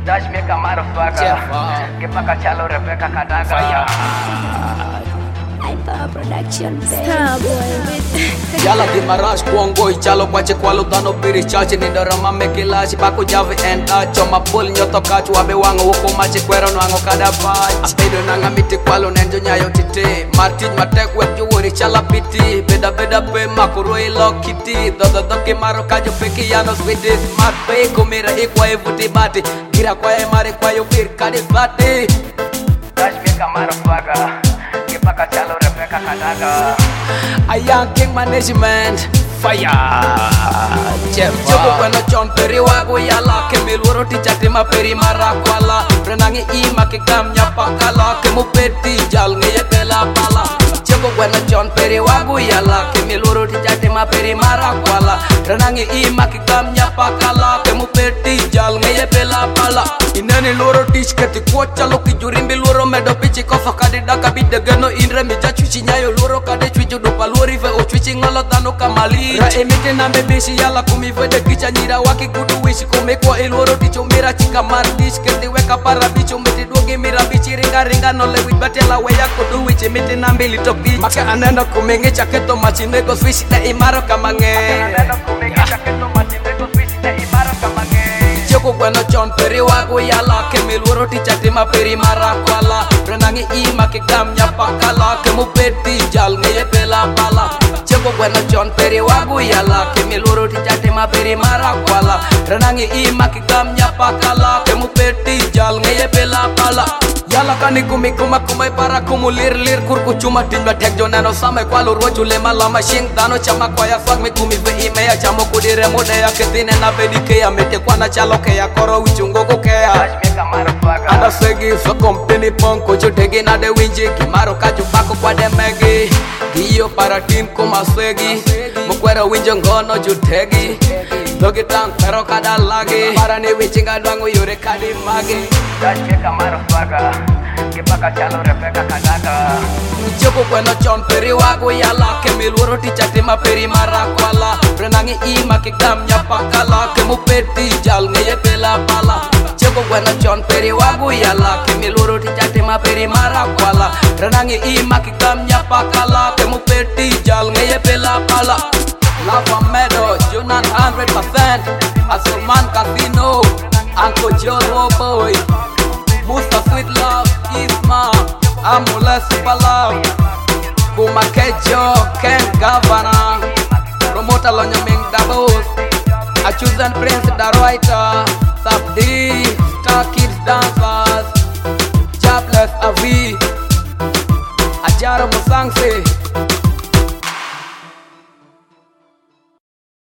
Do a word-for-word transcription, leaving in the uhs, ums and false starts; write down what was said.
Dash me a motherfucker. Que pa' cacharlo, Rebecca Cadaga. Hyper production, baby. Yala di maras kuongo ichalo kwache kwalo tano piri chachi ni dorama mekilashi baku javi enda choma pul nyoto kachu wabe wango woko machi kwero nwango kada bai apedo nanga miti kwalo nenjo nyayo tite martij matek wek juwori chala piti beda beda pe makuro ilo kiti dodo doki maro kajo peki yano sweetis mat pe kumira ikwa evuti bati gira kwa emare kwa yubir kadi bati Dash me a motherfucker. Que pa' cacharlo, Rebecca Cadaga. A young king management fire Jeff Jogo kweno chon peri wago yala ke milworo tichate ma peri marakwala renangi ima ke kam nyapakala ke mupeti jal ngeye pela pala Jogo kweno chon peri wago yala ke milworo tichate ma peri marakwala renangi ima ke kam nyapakala ke mupeti jal ngeye pela pala inani loro tich kati kuocha loki jurimbi loro medo pichi kofa kadi daka bidegeno inre mija chuchi nyayo loro kade chuchi dupa lori ve o chuchi ngolo tano kamali ra emite na bebeshi yala kumi vede kicha nyira waki kudu wishi kumekwa iloro ticho mira chika mardish kete weka para bicho miti duogi mira bichi ringa ringa no le wit batela weya kudu wichi miti na mbili topi make anenda kumenge chaketo machinego swishi na imaro kamange Anenda kumenge chaketo machinego swishi na imaro kamange Joko kweno chon peri wago yala ke milworo tichate ma peri marakwala renangi ima ke kam nyapakala ke mupeti jal ngeye pela pala Joko kweno chon peri wago yala ke milworo tichate ma peri marakwala renangi ima ke kam nyapakala ke mupeti jal ngeye pela pala Yala kani gumi kuma kumai para kumu lir lir kurku cuma tinba tek jonano samai kwalu roju lema lama shing dano chama kwaya swag me kumi ve imeya chamo kudire mode ya ketine na bedike ya mete kwana chalo ke ya koro wichungo ko ke ya Dash me a motherfucker. Anda segi so company ponko chutegi na de winji kimaro kaju bako kwa de megi Giyo para team kuma swegi mukwera winjo ngono jutegi Dogi tang pero kada lagi para ne wichinga dwango yure kadi magi Dash me a motherfucker. Que pa' cacharlo, Rebecca Cadaga. Joko kweno chon peri wago yala ke milworo tichate ma peri marakwala renangi ima ke kam nyapakala ke mupeti jal ngeye pela pala Joko kweno chon peri wago yala ke milworo tichate ma peri marakwala renangi ima ke kam nyapakala ke mupeti jal ngeye pela pala Lava Meadow, Junan one hundred percent Asuman Casino Uncle Joe Boy Musta Sweet Love Isma Amula Super Love Kuma Kejo Ken Governor Promoter Lonyo Ming Dabos Achuzen Prince the Writer Sabdi Star Kids Dancers Jobless Avi Ajaro Musangse